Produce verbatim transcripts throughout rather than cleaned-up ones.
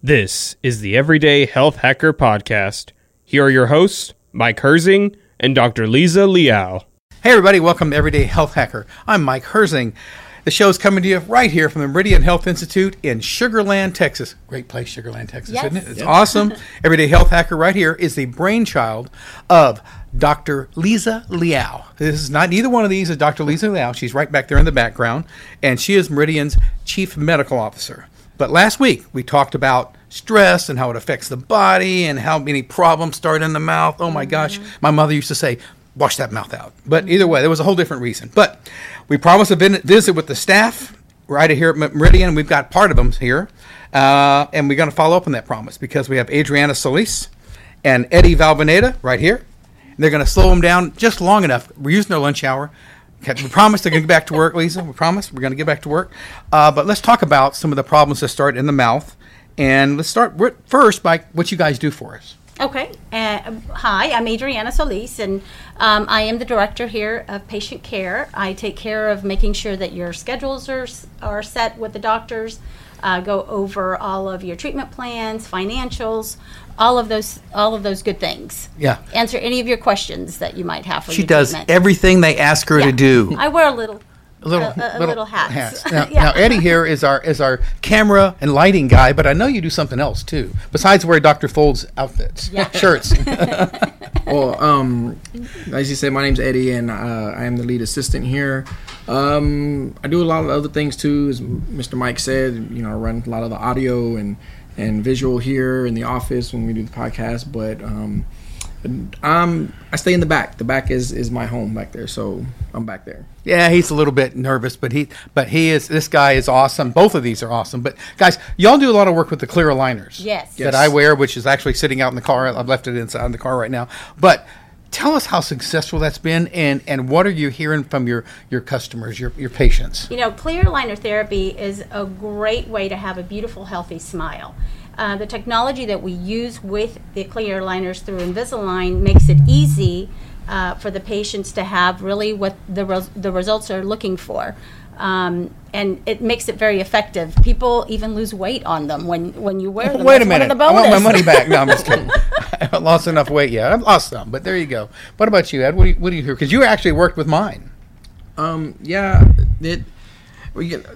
This is the Everyday Health Hacker Podcast. Here are your hosts, Mike Herzing and Doctor Lisa Liao. Hey everybody, welcome to Everyday Health Hacker. I'm Mike Herzing. The show is coming to you right here from the Meridian Health Institute in Sugar Land, Texas. Great place, Sugar Land, Texas, yes. isn't it? It's Yep. awesome. Everyday Health Hacker right here is the brainchild of Doctor Lisa Liao. This is not, neither one of these is Doctor Lisa Liao. She's right back there in the background, and she is Meridian's Chief Medical Officer. But last week, we talked about stress and how it affects the body and how many problems start in the mouth. Oh, my mm-hmm. gosh. My mother used to say, wash that mouth out. But either way, there was a whole different reason. But we promised to visit with the staff right here at Meridian. We've got part of them here. Uh, and we're going to follow up on that promise because we have Adriana Solis and Eddie Valvaneda right here. And they're going to slow them down just long enough. We're using their lunch hour. We promise they're going to get back to work, Lisa. We promise we're going to get back to work. Uh, but let's talk about some of the problems that start in the mouth. And let's start with, first by what you guys do for us. Okay. Uh, hi, I'm Adriana Solis, and um, I am the director here of patient care. I take care of making sure that your schedules are, are set with the doctors, uh, go over all of your treatment plans, financials, all of those all of those good things. Yeah. Answer any of your questions that you might have for She your does treatment. everything they ask her Yeah. to do. I wear a little A little, a, a, a little hats. Now, Yeah. now, Eddie here is our is our camera and lighting guy, but I know you do something else too, besides wear Doctor Fold's outfits, Yeah. shirts. Well, um, as you said, my name's Eddie, and uh, I am the lead assistant here. Um, I do a lot of other things too, as Mister Mike said. You know, I run a lot of the audio and, and visual here in the office when we do the podcast. But um, I'm I stay in the back. The back is, is my home back there, so I'm back there. Yeah, he's a little bit nervous, but he but he is this guy is awesome. Both of these are awesome. But guys, y'all do a lot of work with the clear aligners. Yes. That Yes. I wear, which is actually sitting out in the car. I've left it inside in the car right now. But tell us how successful that's been, and, and what are you hearing from your, your customers, your your patients? You know, clear aligner therapy is a great way to have a beautiful, healthy smile. Uh, the technology that we use with the clear aligners through Invisalign makes it easy uh, for the patients to have really what the res- the results are looking for. Um, and it makes it very effective. People even lose weight on them when, when you wear them. Wait a That's one of minute. the I want my bonus. money back. No, I'm just kidding. I haven't lost enough weight yet. I've lost some, but there you go. What about you, Ed? What do you, what do you hear? Because you actually worked with mine. Um, yeah, it we get.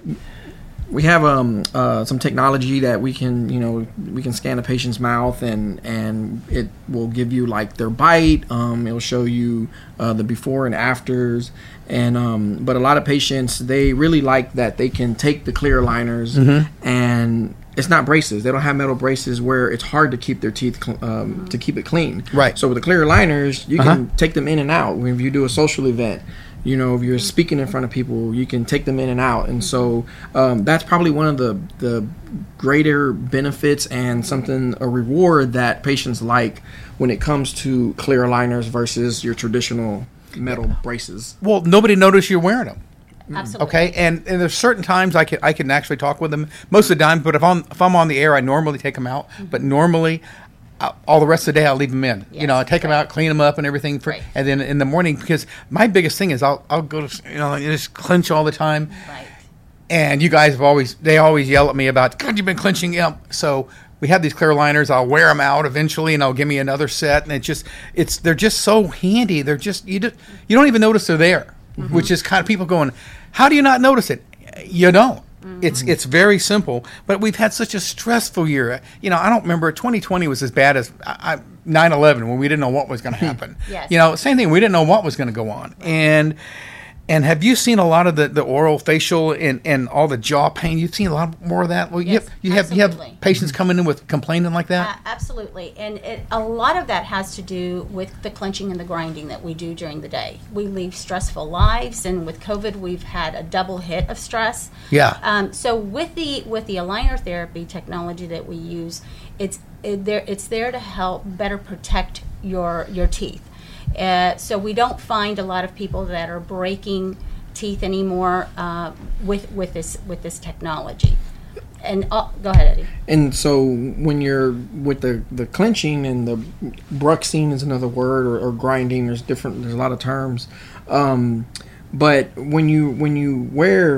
We have um, uh, some technology that we can, you know, we can scan a patient's mouth and, and it will give you like their bite. Um, it'll show you uh, the before and afters. And um, but a lot of patients, they really like that they can take the clear aligners mm-hmm. and it's not braces. They don't have metal braces where it's hard to keep their teeth cl- um, mm-hmm. to keep it clean. Right. So with the clear aligners, you uh-huh. can take them in and out. When you do a social event. You know, if you're speaking in front of people, you can take them in and out. And so um, that's probably one of the, the greater benefits and something, a reward that patients like when it comes to clear aligners versus your traditional metal braces. Well, nobody noticed you're wearing them. Absolutely. Okay, and, and there's certain times I can I can actually talk with them most of the time. But if I'm if I'm on the air, I normally take them out. Mm-hmm. But normally, uh, all the rest of the day, I'll leave them in. Yes, you know, I take right. them out, clean them up, and everything. For, Right. And then in the morning, because my biggest thing is I'll I'll go to you know I just clench all the time. Right. And you guys have always they always yell at me about God, you've been clenching up. So we have these clear aligners. I'll wear them out eventually, and I'll give me another set. And it just it's they're just so handy. They're just you do, you don't even notice they're there, mm-hmm. which is kind of people going, how do you not notice it? You don't. Mm-hmm. It's it's very simple. But we've had such a stressful year. You know, I don't remember twenty twenty was as bad as I, I, nine eleven when we didn't know what was going to happen. Yes. You know, same thing. We didn't know what was going to go on. And and have you seen a lot of the, the oral, facial, and, and all the jaw pain? You've seen a lot more of that. Well, Yes, you have you have, you absolutely. have patients coming in with complaining like that. Uh, absolutely, and it, a lot of that has to do with the clenching and the grinding that we do during the day. We lead stressful lives, and with COVID, we've had a double hit of stress. Yeah. Um, so with the with the aligner therapy technology that we use, it's it, there it's there to help better protect your your teeth. Uh, so we don't find a lot of people that are breaking teeth anymore uh, with with this with this technology. And oh, go ahead, Eddie. And so when you're with the, the clenching and the bruxing is another word, or, or grinding, there's different, there's a lot of terms. Um, but when you when you wear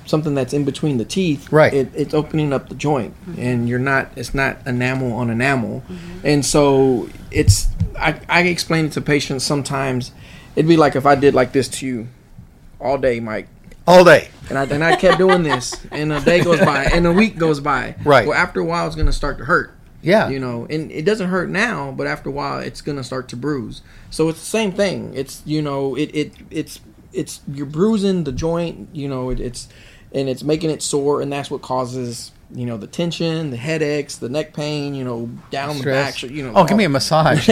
something that's in between the teeth, Right. It, it's opening up the joint, Mm-hmm. and you're not. It's not enamel on enamel, mm-hmm. and so it's. I, I explain it to patients sometimes. It'd be like if I did like this to you all day, Mike. All day. And I and I kept doing this, and a day goes by, and a week goes by. Right. Well, after a while, it's gonna start to hurt. Yeah. You know, and it doesn't hurt now, but after a while, it's gonna start to bruise. So it's the same thing. It's you know, it, it it's it's you're bruising the joint. You know, it, it's and it's making it sore, and that's what causes you know the tension, the headaches, the neck pain. You know, down Stress. the back. You know. Oh, give me a massage.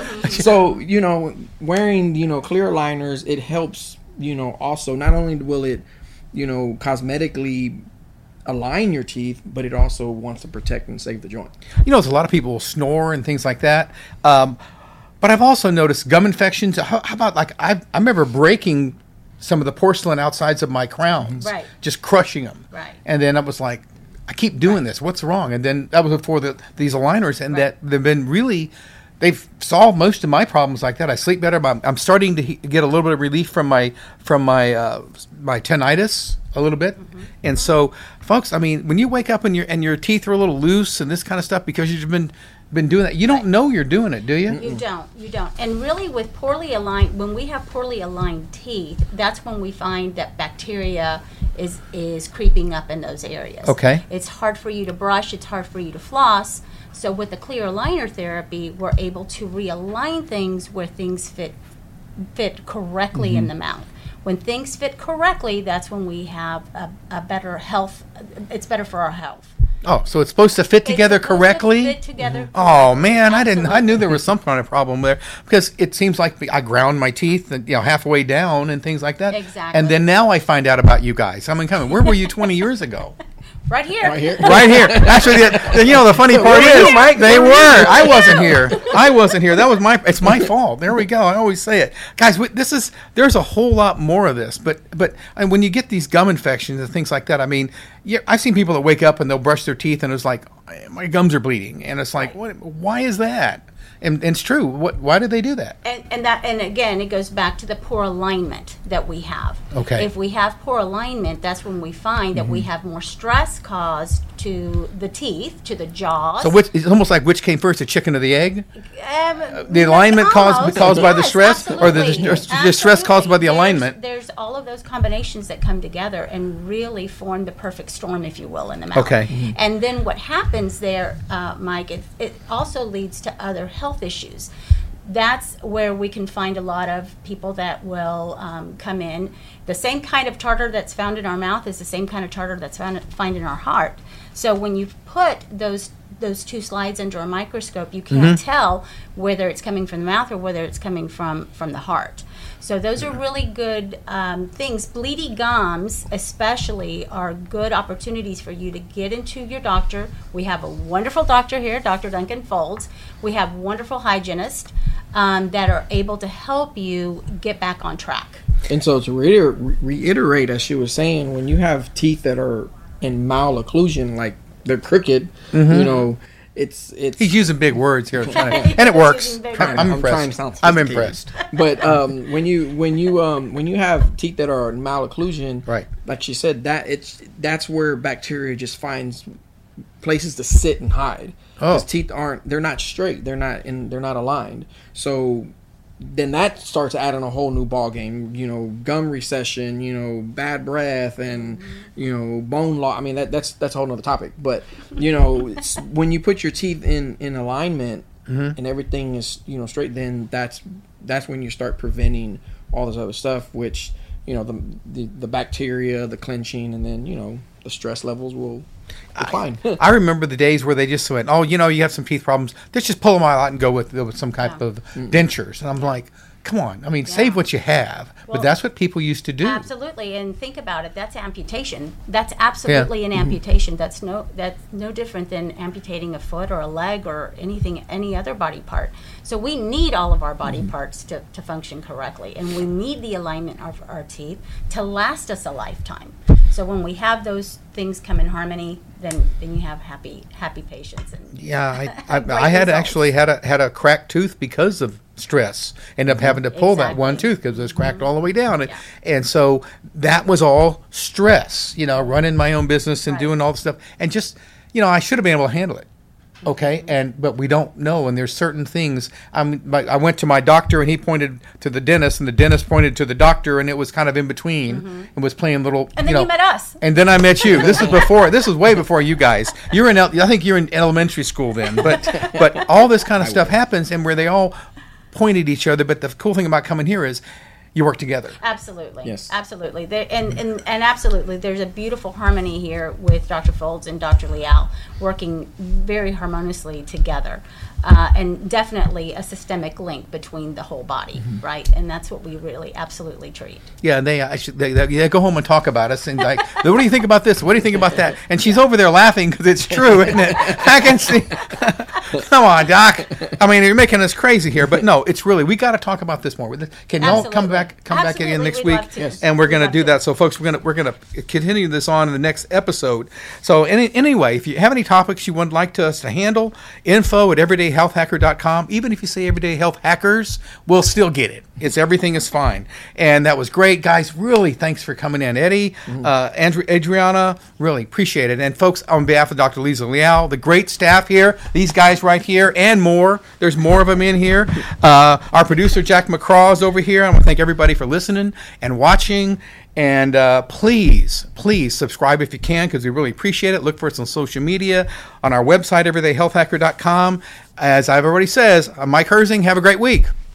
So you know, wearing you know clear aligners, it helps. You know, also not only will it, you know, cosmetically align your teeth, but it also wants to protect and save the joint. You know, there's a lot of people will snore and things like that. Um, but I've also noticed gum infections. How, how about like I I remember breaking some of the porcelain outsides of my crowns, Right. just crushing them. Right. And then I was like, I keep doing this. What's wrong? And then that was before the, these aligners, and Right. that they've been really. They've solved most of my problems like that. I sleep better. But I'm, I'm starting to he- get a little bit of relief from my from my uh, my tinnitus a little bit. Mm-hmm. And so, folks, I mean, when you wake up and your and your teeth are a little loose and this kind of stuff because you've been been doing that, you don't know you're doing it, do you? You don't. You don't. And really, with poorly aligned, when we have poorly aligned teeth, that's when we find that bacteria is is creeping up in those areas. Okay. It's hard for you to brush. It's hard for you to floss. So with the clear aligner therapy, we're able to realign things where things fit fit correctly Mm-hmm. in the mouth. When things fit correctly, that's when we have a, a better health. It's better for our health. Oh, so it's supposed to fit together It's supposed to correctly? fit together Oh man, I didn't. I Absolutely. knew there was some kind of problem there because it seems like I ground my teeth, and, you know, halfway down and things like that. Exactly. And then now I find out about you guys. I mean, come on, where were you twenty years ago? Right here. Right here. Right here. Actually, the, the- you know, the funny part Where were is you, Mike? they Where were. were you? I wasn't here. I wasn't here. That was my. It's my fault. There we go. I always say it, guys. We, this is. There's a whole lot more of this, but but and when you get these gum infections and things like that, I mean, yeah, I've seen people that wake up and they'll brush their teeth and it's like my gums are bleeding, and it's like, what? Why is that? And, and it's true. What? Why did they do that? And, and that, and again, it goes back to the poor alignment that we have. Okay. If we have poor alignment, that's when we find that we have more stress caused to the teeth, to the jaws. So which? It's almost like which came first, the chicken or the egg? Um, The alignment caused almost, caused by the yes, stress, or the, absolutely. the, the stress caused by the Absolutely. alignment? There's, there's all of those combinations that come together and really form the perfect storm, if you will, in the mouth. Okay. Mhm. And then what happens there, uh, Mike, it, it also leads to other health issues. That's where we can find a lot of people that will um, come in. The same kind of tartar that's found in our mouth is the same kind of tartar that's found find in our heart. So when you put those those two slides under a microscope, you can't tell whether it's coming from the mouth or whether it's coming from from the heart. So those are really good um, things. Bleedy gums, especially, are good opportunities for you to get into your doctor. We have a wonderful doctor here, Doctor Duncan Folds. We have wonderful hygienists um, that are able to help you get back on track. And so to reiter- reiterate, as she was saying, when you have teeth that are in malocclusion, like they're crooked, Mm-hmm. you know, it's it's. He's using big words here, trying to- and it works. Using big I'm, words. I'm I'm trying to impressed. sound I'm sophisticated. impressed. But um, when you when you um, when you have teeth that are in malocclusion, Right. like she said, that it's that's where bacteria just finds places to sit and hide. Oh. Because teeth aren't they're not straight, they're not in they're not aligned. So then that starts adding a whole new ball game. You know, gum recession, you know, bad breath, and you know, bone loss. I mean, that that's that's a whole nother topic. But you know, it's, when you put your teeth in in alignment and everything is you know straight, then that's that's when you start preventing all this other stuff, which you know the the, the bacteria, the clenching, and then you know the stress levels will decline. I remember the days where they just went, "Oh, you know, you have some teeth problems. Let's just pull them all out and go with, with some kind Yeah. of dentures." And I'm like, "Come on! I mean, save Yeah. what you have." Well, but that's what people used to do. Absolutely, and think about it. That's amputation. That's absolutely an amputation. That's no that's no different than amputating a foot or a leg or anything, any other body part. So we need all of our body parts to, to function correctly, and we need the alignment of our teeth to last us a lifetime. So when we have those things come in harmony, then then you have happy happy patients. And Yeah, I, I, great I had results. actually had a had a cracked tooth because of stress. Ended up having to pull that Exactly. one tooth because it was cracked all the way down. And, Yeah. and so that was all stress, you know, running my own business and Right. doing all the stuff. And just, you know, I should have been able to handle it. Okay, and but we don't know, and there's certain things. I'm. my- I went to my doctor, and he pointed to the dentist, and the dentist pointed to the doctor, and it was kind of in between, and was playing little. And then know, you met us. And then I met you. This is before. This was way before you guys. You're in. el- I think you're in elementary school then. But but all this kind of stuff happens, and where they all point at each other. But the cool thing about coming here is you work together. Absolutely. Yes. Absolutely. There, and, and, and absolutely, there's a beautiful harmony here with Doctor Folds and Doctor Liao working very harmoniously together. Uh, and definitely a systemic link between the whole body, right? And that's what we really absolutely treat. Yeah, they, I should, they, they, they go home and talk about us and like, what do you think about this? What do you think about that? And she's over there laughing because it's true, isn't it? I can see. Come on, Doc. I mean, you're making us crazy here, but no, it's really we got to talk about this more. Can y'all come Absolutely. back, come back again Absolutely, next we'd week, love to. Yes. and we're We'd going to love do to. that. So, folks, we're going to we're going to continue this on in the next episode. So, any, anyway, if you have any topics you would like to us to handle, info at everyday health hacker dot com. Even if you say Everyday Health Hackers, we'll still get it. It's everything is fine. And that was great, guys. Really, thanks for coming in, Eddie, uh, Andrew, Adriana. Really appreciate it. And folks, on behalf of Doctor Lisa Liao, the great staff here, these guys right here, and more. There's more of them in here. Uh, our producer Jack McCraw is over here. I want to thank everybody for listening and watching. And uh, please, please subscribe if you can, because we really appreciate it. Look for us on social media, on our website, everyday health hacker dot com. As I've already said, I'm Mike Herzing. Have a great week.